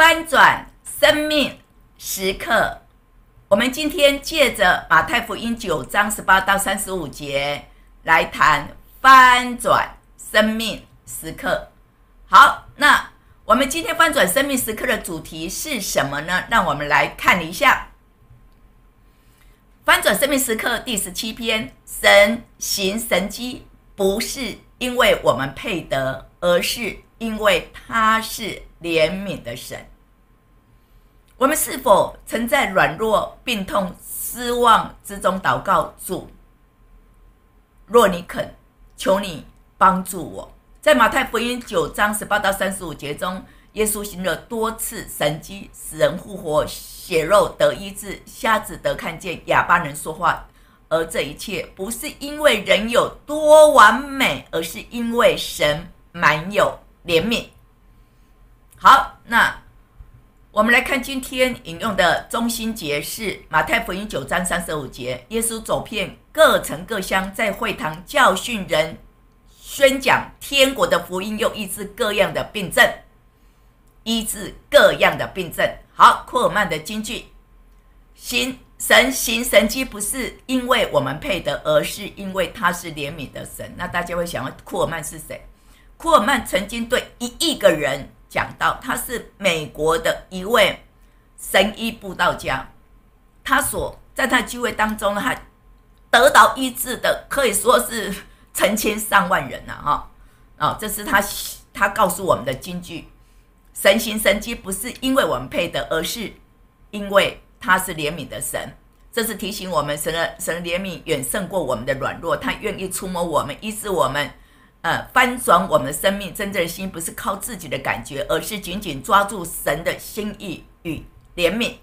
翻转生命时刻。我们今天借着马太福音9章18到35节来谈翻转生命时刻。好，那我们今天翻转生命时刻的主题是什么呢？让我们来看一下翻转生命时刻第17篇，神行神迹不是因为我们配得，而是因为他是怜悯的神。我们是否曾在软弱、病痛、失望之中祷告主，若你肯，求你帮助我。在马太福音9章18到35节中，耶稣行了多次神迹，使人复活，血肉得医治，瞎子得看见，哑巴能说话。而这一切不是因为人有多完美，而是因为神满有怜悯。好，那我们来看今天引用的中心节是马太福音9章35节，耶稣走遍各城各乡，在会堂教训人，宣讲天国的福音，又医治各样的病症。好，库尔曼的金句，神行神迹不是因为我们配得，而是因为他是怜悯的神。那大家会想问，库尔曼是谁？库尔曼曾经对1亿个人讲到，他是美国的一位神医布道家。在他聚会当中呢，他得到医治的可以说是成千上万人这是他告诉我们的金句。神行神迹不是因为我们配得，而是因为他是怜悯的神。这是提醒我们，神的怜悯远胜过我们的软弱，他愿意触摸我们，医治我们，翻转我们的生命。真正的心不是靠自己的感觉，而是紧紧抓住神的心意与怜悯。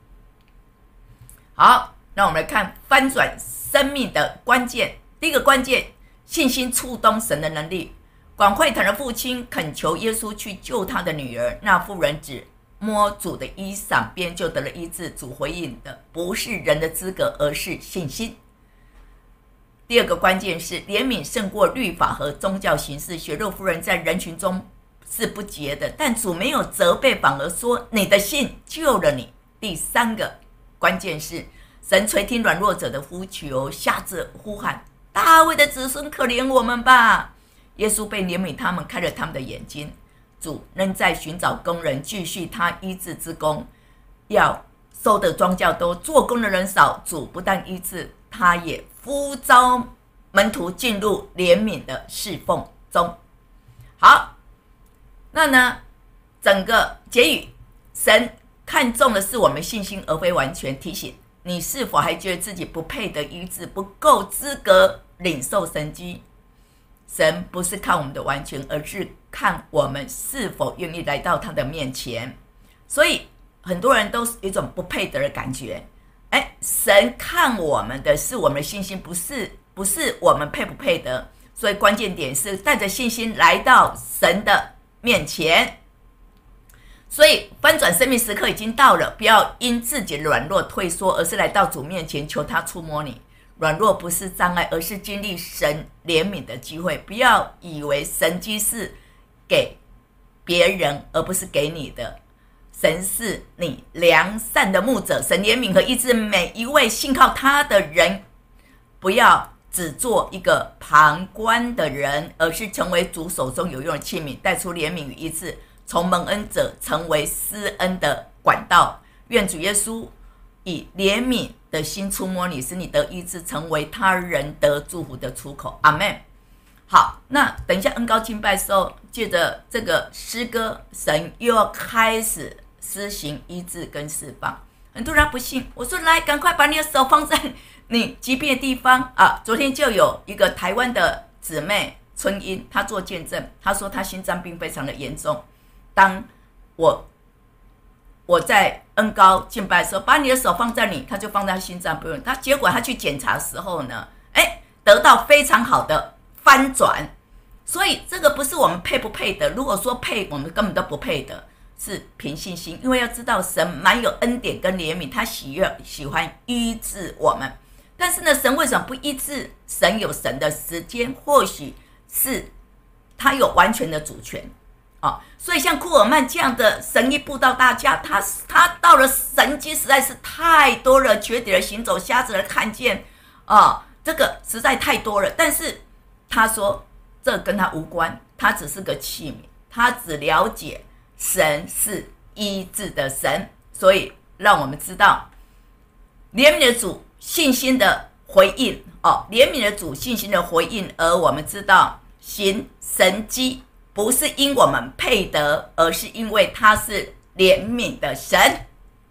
好，那我们来看翻转生命的关键。第一个关键，信心触动神的能力。管会堂的父亲恳求耶稣去救他的女儿，那妇人只摸主的衣裳边就得了医治。主回应的不是人的资格，而是信心。第二个关键是怜悯胜过律法和宗教形式。血肉妇人在人群中是不洁的，但主没有责备，反而说你的信救了你。第三个关键是神垂听软弱者的呼求，瞎子呼喊，大卫的子孙可怜我们吧。耶稣被怜悯他们，开了他们的眼睛。主仍在寻找工人，继续他医治之功。要收的庄稼多，做工的人少。主不但医治，他也呼召门徒进入怜悯的侍奉中。好，那呢，整个结语，神看重的是我们信心，而非完全。提醒你，是否还觉得自己不配得医治，不够资格领受神迹？神不是看我们的完全，而是看我们是否愿意来到他的面前。所以很多人都是一种不配得的感觉。神看我们的是我们的信心，不是我们配不配得。所以关键点是带着信心来到神的面前。所以翻转生命时刻已经到了，不要因自己的软弱退缩，而是来到主面前，求他触摸你。软弱不是障碍，而是经历神怜悯的机会。不要以为神迹是给别人，而不是给你的。神是你良善的牧者，神怜悯和医治每一位信靠他的人。不要只做一个旁观的人，而是成为主手中有用的器皿，带出怜悯与医治，从蒙恩者成为施恩的管道。愿主耶稣以怜悯的心触摸你，使你得医治，成为他人得祝福的出口。阿们。好，那等一下恩膏敬拜的时候，借着这个诗歌，神又要开始施行医治跟释放。很多人不信，我说来，赶快把你的手放在你疾病的地方啊！昨天就有一个台湾的姊妹春英，她做见证，她说她心脏病非常的严重。当我在恩膏敬拜的时候，把你的手放在你，他就放在心脏不用。结果他去检查的时候呢，得到非常好的翻转。所以这个不是我们配不配的，如果说配，我们根本都不配的，是凭信心。因为要知道神满有恩典跟怜悯，他喜欢医治我们。但是呢，神为什么不医治？神有神的时间，或许是他有完全的主权。 所以像库尔曼这样的神医布道大家，他到了神迹实在是太多了，瘸腿的行走，瞎子的看见，这个实在太多了。但是他说这跟他无关，他只是个器皿，他只了解神是医治的神，所以让我们知道怜悯的主信心的回应，怜悯的主信心的回应，而我们知道行神迹不是因我们配得，而是因为他是怜悯的神。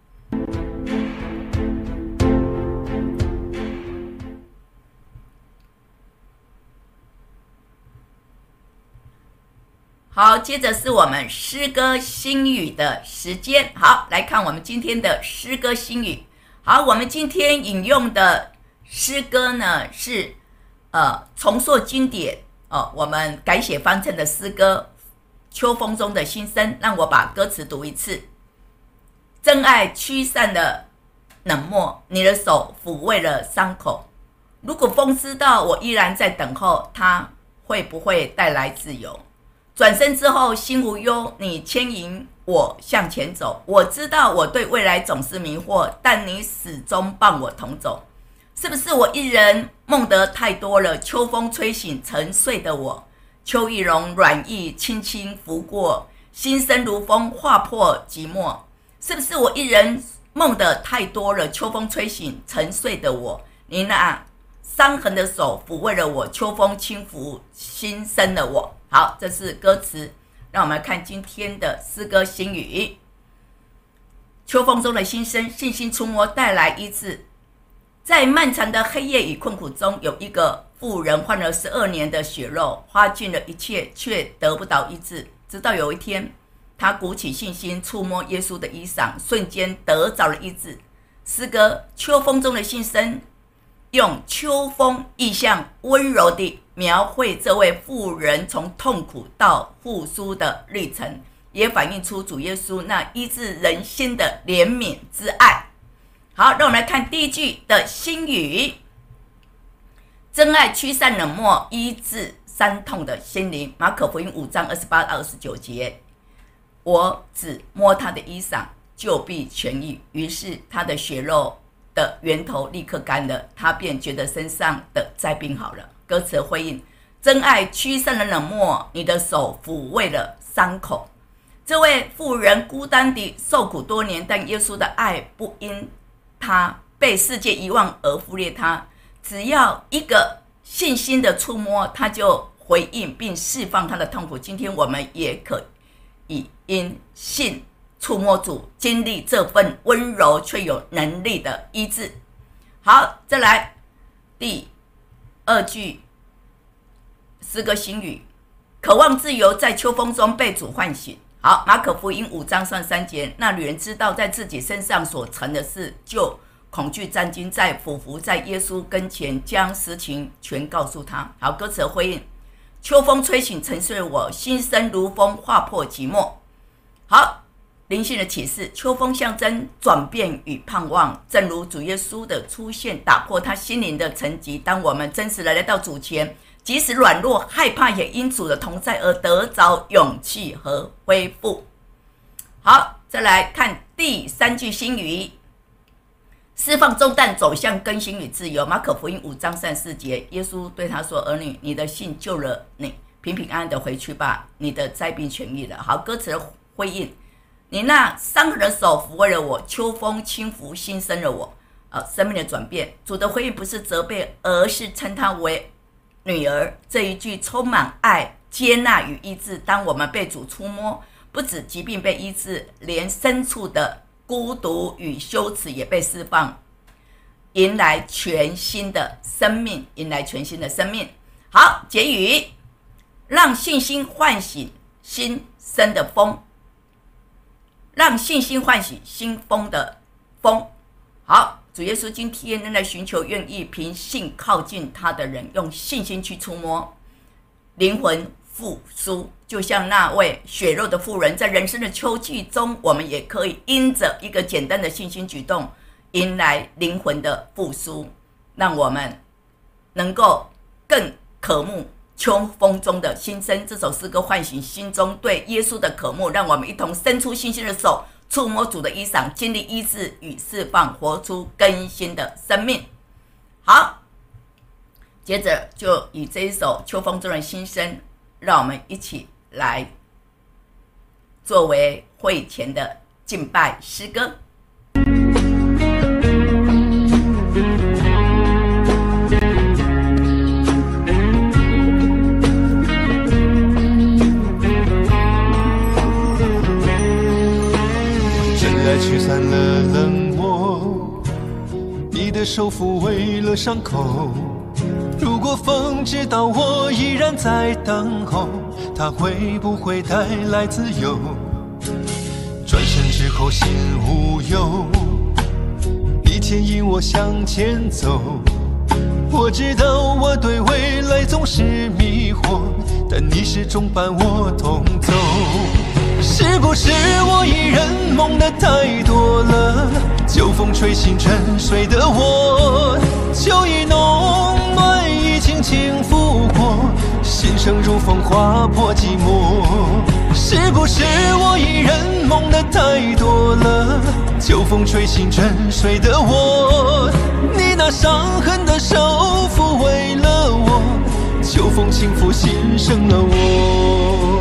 好，接着是我们诗歌新语的时间。好，来看我们今天的诗歌新语。好，我们今天引用的诗歌呢是重塑经典我们改写翻成的诗歌秋风中的心声。让我把歌词读一次。真爱驱散了冷漠，你的手抚慰了伤口。如果风知道我依然在等候，它会不会带来自由？转身之后心无忧，你牵引我向前走。我知道我对未来总是迷惑，但你始终伴我同走。是不是我一人梦得太多了？秋风吹醒沉睡的我，秋意容软意轻轻拂过，心声如风划破寂寞。是不是我一人梦得太多了？秋风吹醒沉睡的我，你那伤痕的手抚慰了我，秋风轻拂心声的我。好，这是歌词。让我们看今天的诗歌新语。秋风中的心声，信心触摸带来医治。在漫长的黑夜与困苦中，有一个妇人患了12年的血肉，花尽了一切却得不到医治。直到有一天，她鼓起信心触摸耶稣的衣裳，瞬间得着了医治。诗歌秋风中的心声，用秋风意象温柔地描绘这位妇人从痛苦到复苏的历程，也反映出主耶稣那医治人心的怜悯之爱。好，让我们来看第一句的新语。真爱驱散冷漠，医治伤痛的心灵。马可福音5章28到29节。我只摸他的衣裳，就必痊愈。于是他的血肉的源头立刻干了，他便觉得身上的灾病好了。歌词回应：真爱驱散了冷漠，你的手抚慰了伤口。这位妇人孤单地受苦多年，但耶稣的爱不因他被世界遗忘而忽略他，只要一个信心的触摸，他就回应并释放他的痛苦。今天我们也可以因信触摸主，经历这份温柔却有能力的医治。好，再来第二句诗歌新语。渴望自由，在秋风中被主唤醒。好，马可福音5章33节。那女人知道在自己身上所成的事，就恐惧战惊，俯伏在耶稣跟前，将实情全告诉他。好，歌词的回应：秋风吹醒沉睡我，心声如风划破寂寞。好，灵性的启示：秋风象征转变与盼望，正如主耶稣的出现打破他心灵的沉寂。当我们真实的来到主前，即使软弱害怕，也因主的同在而得着勇气和恢复。好，再来看第三句新语。释放重担，走向更新与自由。马可福音5章34节。耶稣对他说：儿女，你的信救了你，平平安安的回去吧，你的灾病痊愈了。好，歌词的回应：你那伤痕的手抚慰了我，秋风轻拂新生了我。生命的转变。主的回应不是责备，而是称他为女儿。这一句充满爱、接纳与医治。当我们被主触摸，不止疾病被医治，连深处的孤独与羞耻也被释放，迎来全新的生命，迎来全新的生命。好，结语：让信心唤醒新生的风，让信心唤醒新风的风。好，主耶稣今天仍在寻求愿意凭信靠近他的人，用信心去触摸灵魂复苏。就像那位血肉的妇人，在人生的秋季中，我们也可以因着一个简单的信心举动，迎来灵魂的复苏，让我们能够更渴慕秋风中的心声。这首诗歌唤醒心中对耶稣的渴慕，让我们一同伸出信心的手，触摸主的衣裳，经历医治与释放，活出更新的生命。好，接着就以这一首秋风中的心声，让我们一起来作为会前的敬拜诗歌。 驱散了冷漠，你的手抚慰了伤口。如果风知道我依然在等候，它会不会带来自由？转身之后心无忧，你牵引我向前走。我知道我对未来总是迷惑，但你始终伴我同走。是不是我一人梦的太多了？秋风吹醒沉睡的我，秋意浓暖已轻轻拂过，心声如风划破寂寞。是不是我一人梦的太多了？秋风吹醒沉睡的我，你那伤痕的手抚慰了我，秋风轻抚心生了我。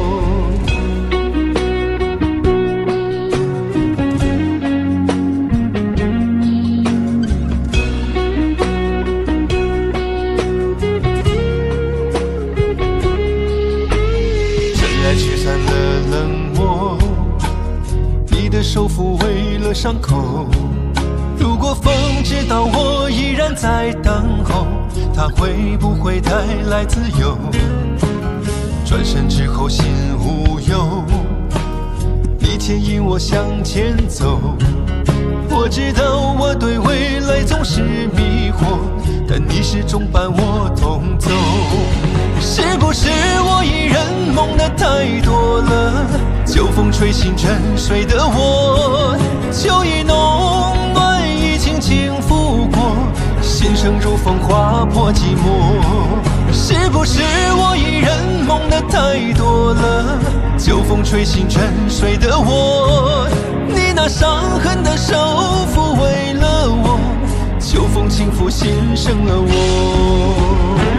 手抚慰了伤口。如果风知道我依然在等候，它会不会带来自由？转身之后心无忧，你牵引我向前走。我知道我对未来总是迷惑，但你始终伴我同走。是不是我一人梦的太多了？秋风吹醒沉睡的我，秋意浓暖已轻轻拂过，心声如风划破寂寞。是不是我一人梦的太多了？秋风吹醒沉睡的我，你那伤痕的手抚慰了我，秋风轻抚心生了我。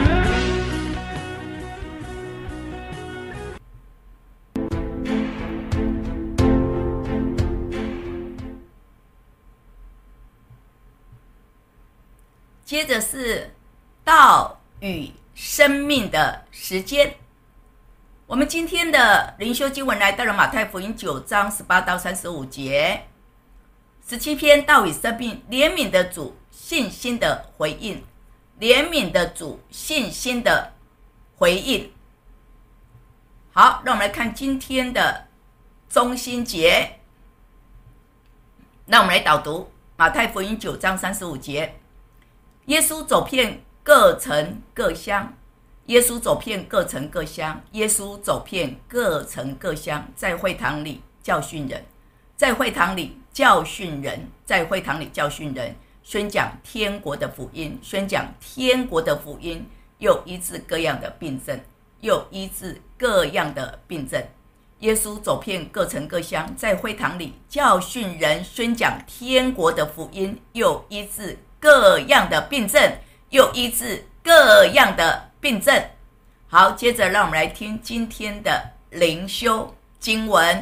接着是道与生命的时间。我们今天的灵修经文来到了马太福音9章18到35节，17篇道与生命，怜悯的主，信心的回应。怜悯的主，信心的回应。好，让我们来看今天的中心节。那我们来导读马太福音9章35节。耶稣走遍各城各乡，耶稣走遍各城各乡，耶稣走遍各城各乡，在会堂里教训人，在会堂里教训人，在会堂里教训人，宣讲天国的福音，宣讲天国的福音，又医治各样的病症，又医治各样的病症。耶稣走遍各城各乡，在会堂里教训人，宣讲天国的福音，又医治各样的病症，又医治各样的病症。好，接着让我们来听今天的灵修经文。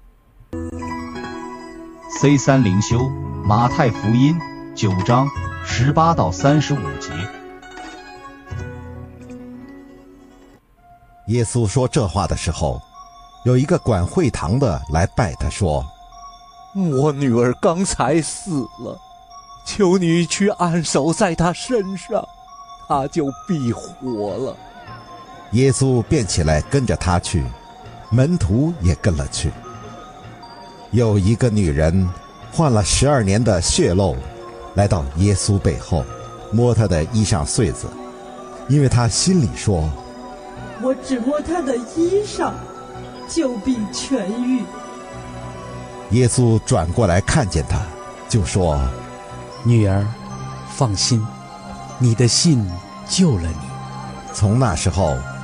C3 灵修马太福音9章18到35节。 耶稣说这话的时候，有一个管会堂的来拜他说：“ 我女儿刚才死了，求你去按手在她身上，她就必活了。” 耶稣便起来跟着他去，门徒也跟了去。有一个女人患了12年的血漏，来到耶稣背后，摸他的衣裳穗子，因为他心里说：“ 我只摸他的衣裳，就必痊愈。” 耶稣转过来看见他，就说：“ 女儿，放心，你的信救了你。” 从那时候，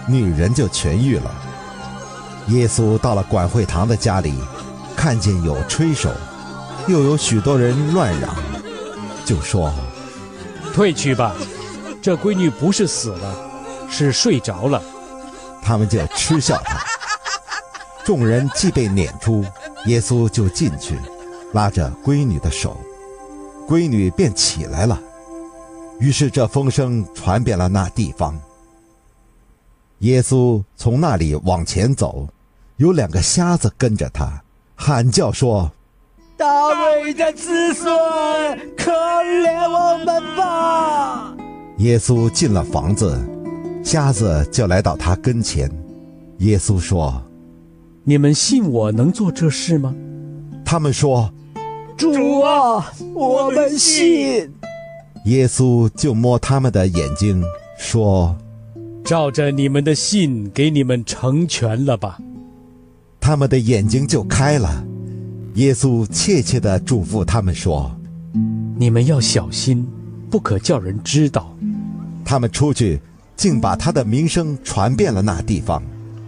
女人就痊愈了。耶稣到了管会堂的家里，看见有吹手，又有许多人乱嚷，就说： 退去吧，这闺女不是死了，是睡着了。 他们就嗤笑他。众人既被撵出，耶稣就进去，拉着闺女的手，闺女便起来了。于是这风声传遍了那地方。耶稣从那里往前走，有2个瞎子跟着他，喊叫说： 大卫的子孙，可怜我们吧！ 耶稣进了房子，瞎子就来到他跟前。耶稣说： 你们信我能做这事吗？ 他们说： 主啊，我们信。 耶稣就摸他们的眼睛，说： 照着你们的信给你们成全了吧。 他们的眼睛就开了。耶稣切切地嘱咐他们说： 你们要小心，不可叫人知道。 他们出去，竟把他的名声传遍了那地方。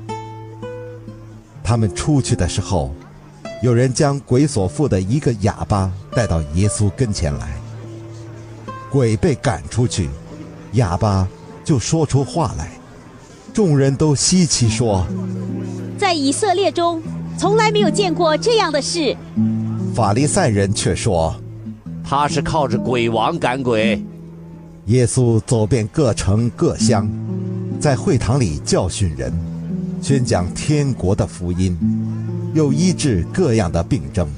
他们出去的时候，有人将鬼所附的一个哑巴带到耶稣跟前来。鬼被赶出去，哑巴就说出话来。众人都稀奇说： 在以色列中从来没有见过这样的事。 法利赛人却说： 他是靠着鬼王赶鬼。 耶稣走遍各城各乡，在会堂里教训人，宣讲天国的福音，又医治各样的病症。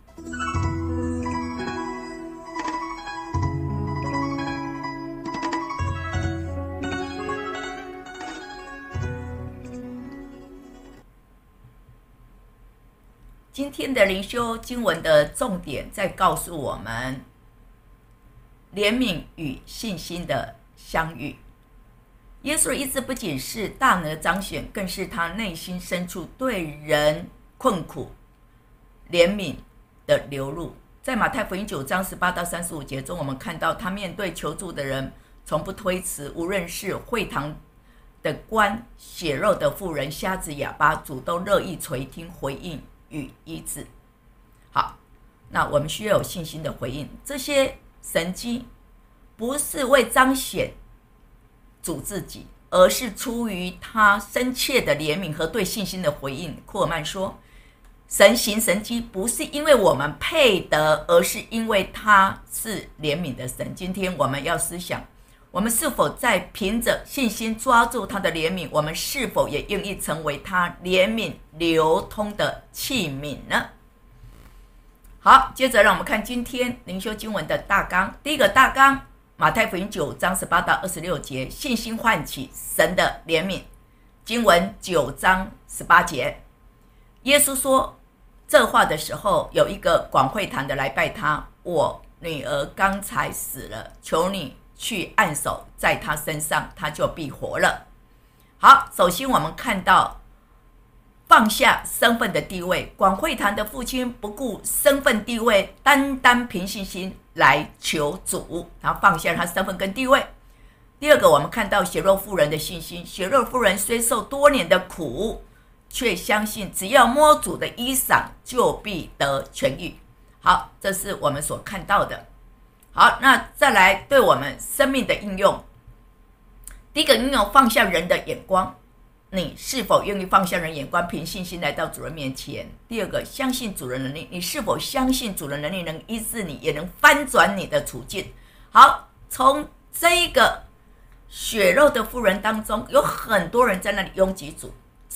今天的灵修经文的重点在告诉我们怜悯与信心的相遇。耶稣的医治不仅是大能的彰显，更是他内心深处对人困苦怜悯的流露。在马太福音9章18到35节中，我们看到他面对求助的人从不推辞，无论是会堂的官、血肉的妇人、瞎子、哑巴，主都乐意垂听回应与医治。好，那我们需要有信心的回应。这些神迹不是为彰显主自己，而是出于他深切的怜悯和对信心的回应。库尔曼说，神行神迹不是因为我们配得，而是因为他是怜悯的神。今天我们要思想，我们是否在凭着信心抓住他的怜悯？我们是否也愿意成为他怜悯流通的器皿呢？好，接着让我们看今天灵修经文的大纲。第一个大纲，马太福音9章18到26节，信心唤起神的怜悯。经文9章18节，耶稣说这话的时候，有一个管会堂的来拜他，我女儿刚才死了，求你去按手在他身上，他就必活了。好，首先我们看到放下身份的地位，管会堂的父亲不顾身份地位，单单凭信心来求主，他放下他身份跟地位。第二个，我们看到血肉妇人的信心，血肉妇人虽受多年的苦，却相信只要摸主的衣裳就必得痊愈。好，这是我们所看到的。好，那再来对我们生命的应用。第一个应用，放下人的眼光，你是否愿意放下人眼光，凭信心来到主人面前？第二个，相信主人能力，你是否相信主人能力能医治你，也能翻转你的处境？好，从这一个血肉的妇人当中，有很多人在那里拥挤主，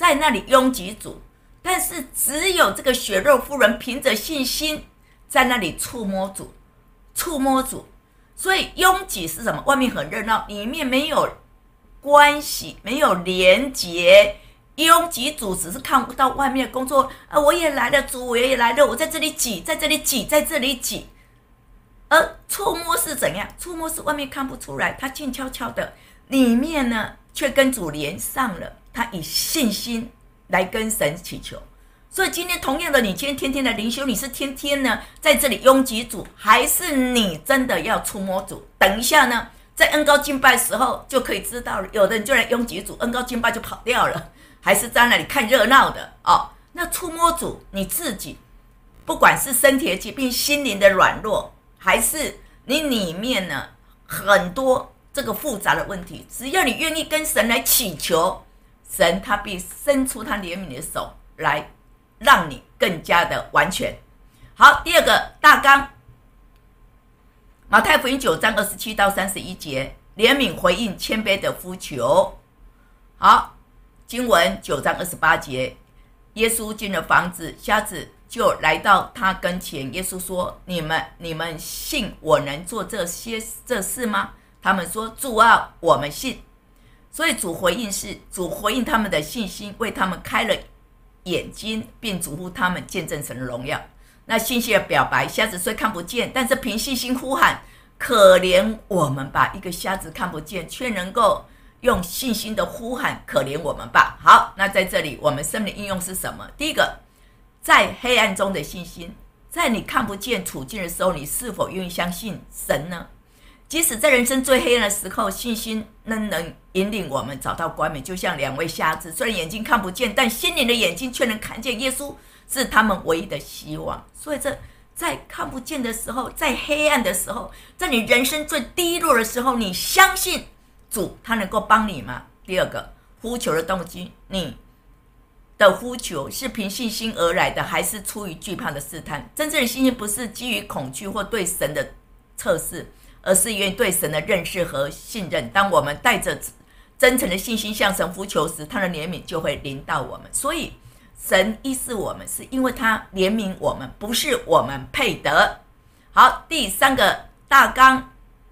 但是只有这个血肉妇人凭着信心在那里触摸主。所以拥挤是什么？外面很热闹，里面没有关系，没有连结。拥挤主只是看不到外面的工作，我也来了，主我也来了，我在这里挤，在这里挤，在这里挤。而触摸是怎样？触摸是外面看不出来，他静悄悄的，里面呢却跟主连上了，他以信心来跟神祈求。所以今天同样的，你今天天天的灵修，你是天天呢在这里拥挤主，还是你真的要触摸主？等一下呢， 在恩膏敬拜的时候就可以知道了，有的人就来拥挤主，恩膏敬拜就跑掉了，还是在那里看热闹的哦。那触摸主，你自己不管是身体的疾病、心灵的软弱，还是你里面呢很多这个复杂的问题，只要你愿意跟神来祈求，神他必伸出他怜悯的手来让你更加的完全。好，第二个大纲，马太福音9章27到31节，怜悯回应谦卑的呼求。好，经文9章28节，耶稣进了房子，瞎子就来到他跟前。耶稣说：你们信我能做这事吗？他们说：主啊，我们信。所以主回应他们的信心，为他们开了眼睛，并嘱咐他们见证神的荣耀。那信心的表白，瞎子虽看不见，但是凭信心呼喊：可怜我们吧！一个瞎子看不见，却能够用信心的呼喊：可怜我们吧！好，那在这里我们生命的应用是什么？第一个，在黑暗中的信心，在你看不见处境的时候，你是否愿意相信神呢？即使在人生最黑暗的时候，信心能引领我们找到冠冕。就像2位瞎子，虽然眼睛看不见，但心灵的眼睛却能看见耶稣是他们唯一的希望。所以这在看不见的时候，在黑暗的时候，在你人生最低落的时候，你相信主他能够帮你吗？第二个，呼求的动机，你的呼求是凭信心而来的，还是出于惧怕的试探？真正的信心不是基于恐惧或对神的测试，而是源于对神的认识和信任。当我们带着真诚的信心向神呼求时，他的怜悯就会临到我们。所以神医治我们，是因为他怜悯我们，不是我们配得。好，第三个大纲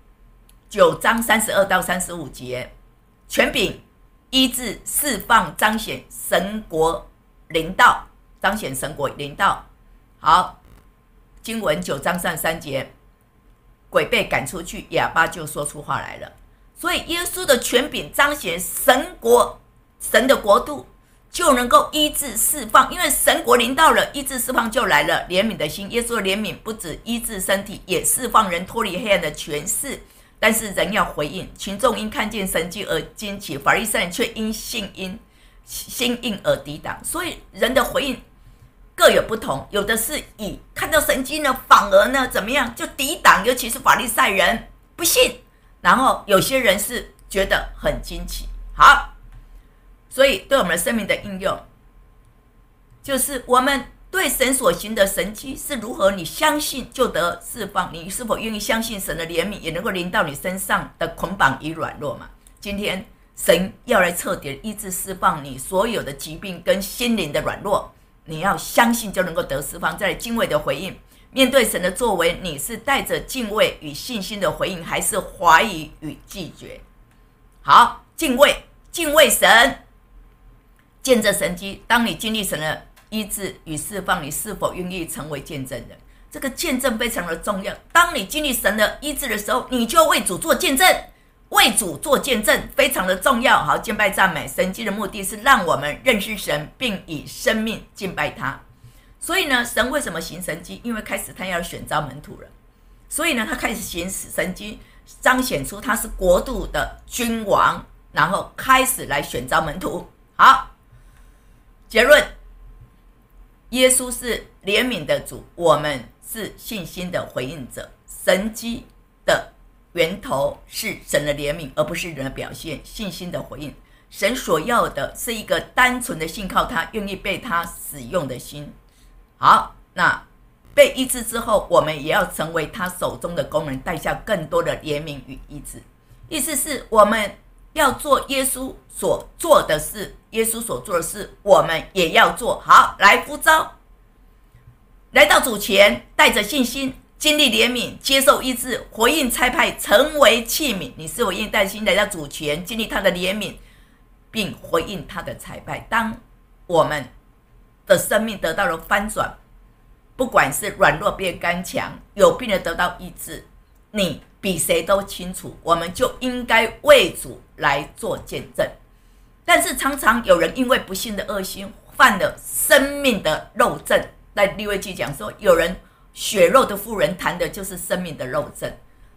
，9章32到35节，权柄、医治、释放、彰显神国临到，彰显神国临到。好，经文9章33节，鬼被赶出去，哑巴就说出话来了。所以耶稣的权柄彰显神的国度，就能够医治释放，因为神国临到了，医治释放就来了。怜悯的心，耶稣的怜悯不止医治身体，也释放人脱离黑暗的权势。但是人要回应，群众因看见神迹而惊奇，法利赛人却因心硬而抵挡。所以人的回应各有不同，有的是以看到神迹呢，反而呢怎么样就抵挡，尤其是法利赛人不信，然后有些人是觉得很惊奇。好，所以对我们的生命的应用，就是我们对神所行的神迹是如何，你相信就得释放，你是否愿意相信神的怜悯也能够临到你身上的捆绑与软弱嘛？今天神要来彻底医治释放你所有的疾病跟心灵的软弱，你要相信就能够得释放。再来敬畏的回应，面对神的作为，你是带着敬畏与信心的回应，还是怀疑与拒绝？好，敬畏神，见证神迹。当你经历神的医治与释放，你是否愿意成为见证人？这个见证非常的重要。当你经历神的医治的时候，你就为主做见证，为主做见证非常的重要。好，敬拜赞美神迹的目的是让我们认识神，并以生命敬拜他。所以呢，神为什么行神迹？因为开始他要选召门徒了，所以呢，他开始行神迹，彰显出他是国度的君王，然后开始来选召门徒。好，结论，耶稣是怜悯的主，我们是信心的回应者。神迹的源头是神的怜悯，而不是人的表现。信心的回应，神所要的是一个单纯的信靠他，愿意被他使用的心。好，那被医治之后，我们也要成为他手中的工人，带下更多的怜悯与医治。意思是我们要做耶稣所做的事，耶稣所做的事我们也要做。好，来呼召，来到主前，带着信心经历怜悯，接受医治，回应差派，成为器皿。你是否愿意带心来到主前，经历他的怜悯，并回应他的差派？当我们的生命得到了翻转，不管是软弱变刚强，有病的得到医治，你比谁都清楚，我们就应该为主来做见证。但是常常有人因为不幸的恶心，犯了生命的肉症。在利未记讲说，有人血肉的妇人谈的就是生命的肉症。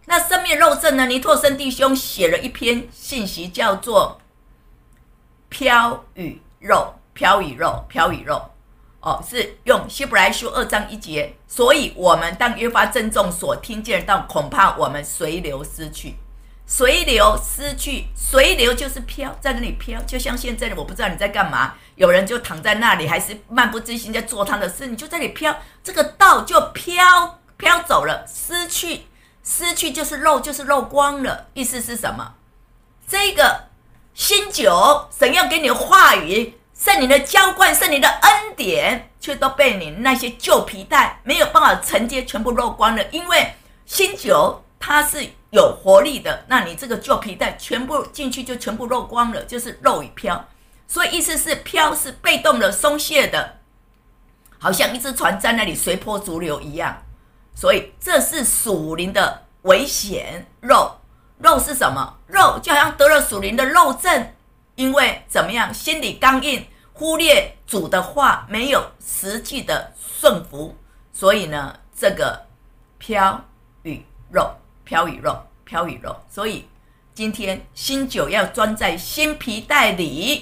那生命肉证呢？尼拓生弟兄写了一篇信息，叫做飘与肉，飘与肉，飘与肉。是用希伯来书2章1节，所以我们当约发珍重所听见的道，恐怕我们随流失去。随流失去，随流就是飘，在那里飘，就像现在的我不知道你在干嘛，有人就躺在那里，还是漫不经心在做他的事，你就在那里飘，这个道就飘走了，失去就是漏光了。意思是什么？这个新酒，神要给你的话语，圣灵的浇灌，圣灵的恩典，却都被你那些旧皮带没有办法承接，全部漏光了。因为新酒它是有活力的，那你这个旧皮带全部进去就全部漏光了，就是漏与飘。所以意思是飘是被动的、松懈的，好像一只船在那里随波逐流一样。所以这是属灵的危险。肉是什么？肉就好像得了属灵的肉症，因为怎么样？心里刚硬，忽略主的话，没有实际的顺服，所以呢，这个飘与肉，所以今天新酒要装在新皮带里，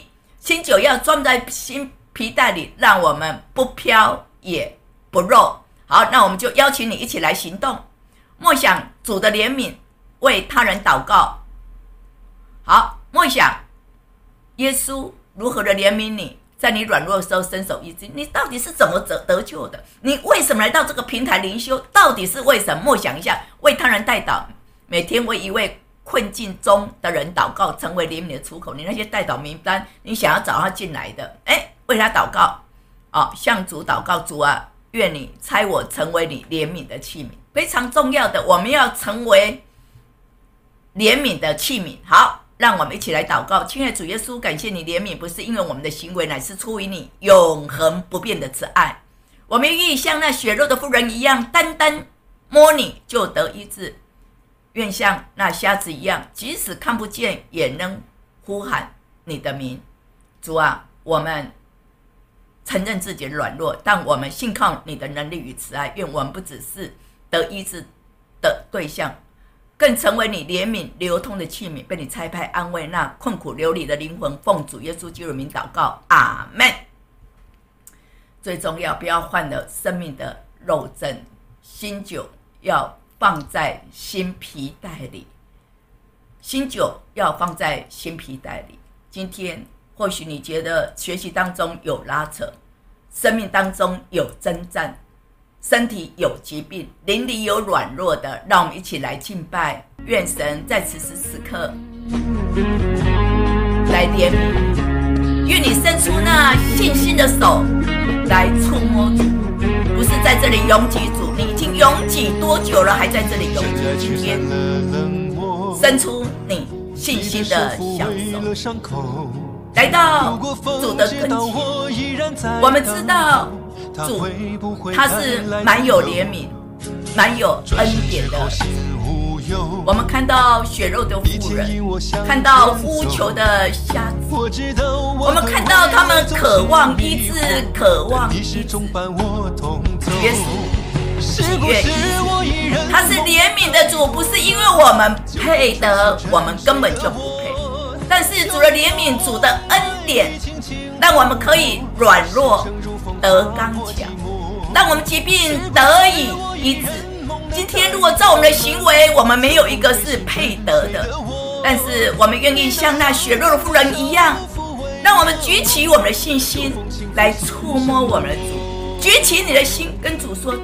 让我们不飘也不肉。好，那我们就邀请你一起来行动，默想主的怜悯，为他人祷告。好，默想耶稣如何的怜悯你，在你软弱的时候伸手医治。你到底是怎么得救的？你为什么来到这个平台灵修？到底是为什么？默想一下，为他人代祷，每天为一位困境中的人祷告，成为怜悯的出口。你那些代祷名单，你想要找他进来的，为他祷告，向主祷告，主啊，愿你差我成为你怜悯的器皿。非常重要的，我们要成为怜悯的器皿。好，让我们一起来祷告。亲爱的主耶稣，感谢你怜悯，不是因为我们的行为，乃是出于你永恒不变的慈爱。我们愿意像那血肉的妇人一样，单单摸你就得医治。愿像那瞎子一样，即使看不见也能呼喊你的名。主啊，我们承认自己的软弱，但我们信靠你的能力与慈爱。愿我们不只是得医治的对象，更成为你怜悯流通的器皿，被你差派安慰那困苦流离的灵魂。奉主耶稣基督的名祷告，阿们。最重要，不要患了生命的肉症。新酒要放在新皮带里，新酒要放在新皮带里。今天或许你觉得学习当中有拉扯，生命当中有征战，身体有疾病，灵里有软弱的，让我们一起来敬拜。愿神在此时此刻来怜悯，愿你伸出那信心的手来触摸主，不是在这里拥挤主，你已经拥挤多久了，还在这里拥挤？今天伸出你信心的小手，来到主的跟前。我们知道主他是蛮有怜悯、蛮有恩典的。我们看到血肉的妇人，看到呼求的瞎子，我们看到他们渴望医治，渴望医治。耶稣是愿意，他是怜悯的主，不是因为我们配得，我们根本就不配。但是主的怜悯，主的恩典，让我们可以软弱得刚强，让我们疾病得以医治。今天如果照我们的行为，我们没有一个是配得的，但是我们愿意像那血肉的妇人一样，让我们举起我们的信心来触摸我们的主。举起你的心，跟主说：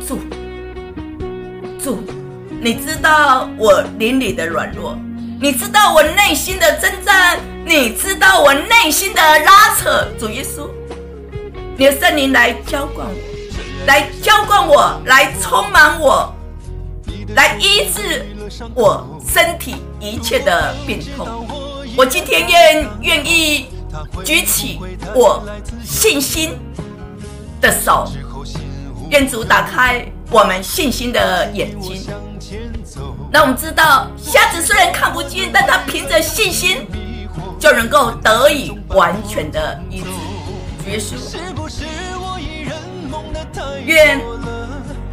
主，你知道我灵里的软弱，你知道我内心的征战，你知道我内心的拉扯。主耶稣，你的圣灵来浇灌我，来浇灌我，来充满我，来医治我身体一切的病痛。我今天愿意举起我信心的手，愿主打开我们信心的眼睛，让我们知道瞎子虽然看不见，但他凭着信心就能够得以完全的医治。耶稣，愿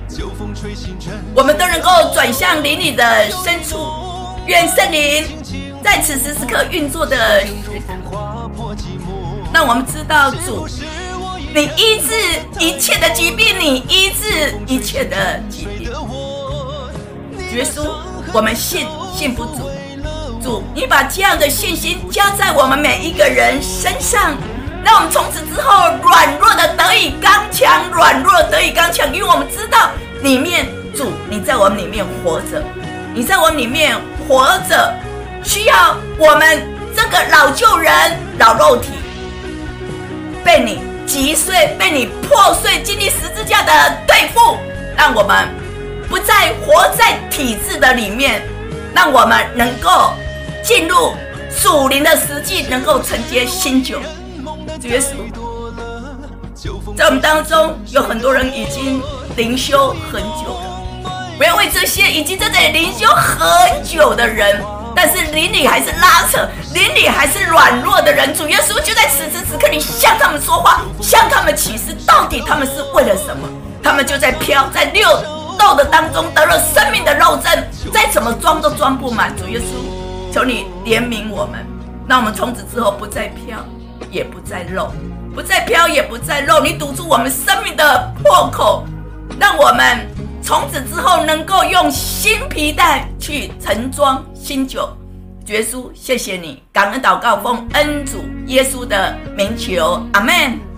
我们都能够转向灵里的深处。愿圣灵在此时此刻运作的时刻，让我们知道主，你医治一切的疾病，你医治一切的疾病。耶稣，我们信不足，主，你把这样的信心加在我们每一个人身上，让我们从此之后软弱的得以刚强，软弱得以刚强，因为我们知道里面主你在我们里面活着，你在我们里面活着，需要我们这个老旧人老肉体被你击碎，被你破碎，经历十字架的对付，让我们不再活在体制的里面，让我们能够进入属灵的实际，能够承接新酒。主耶稣，在我们当中有很多人已经灵修很久了，不要为这些已经在这里灵修很久的人，但是灵里还是拉扯，灵里还是软弱的人，主耶稣就在此时此刻，你向他们说话，向他们启示，到底他们是为了什么？他们就在飘，在六肉的当中得了生命的肉症，再怎么装都装不满。主耶稣，求你怜悯我们，让我们从此之后不再飘，也不再漏，不再飘，也不再漏。你堵住我们生命的破口，让我们从此之后能够用新皮带去盛装新酒。耶稣，谢谢你，感恩祷告，奉恩主耶稣的名求，阿们。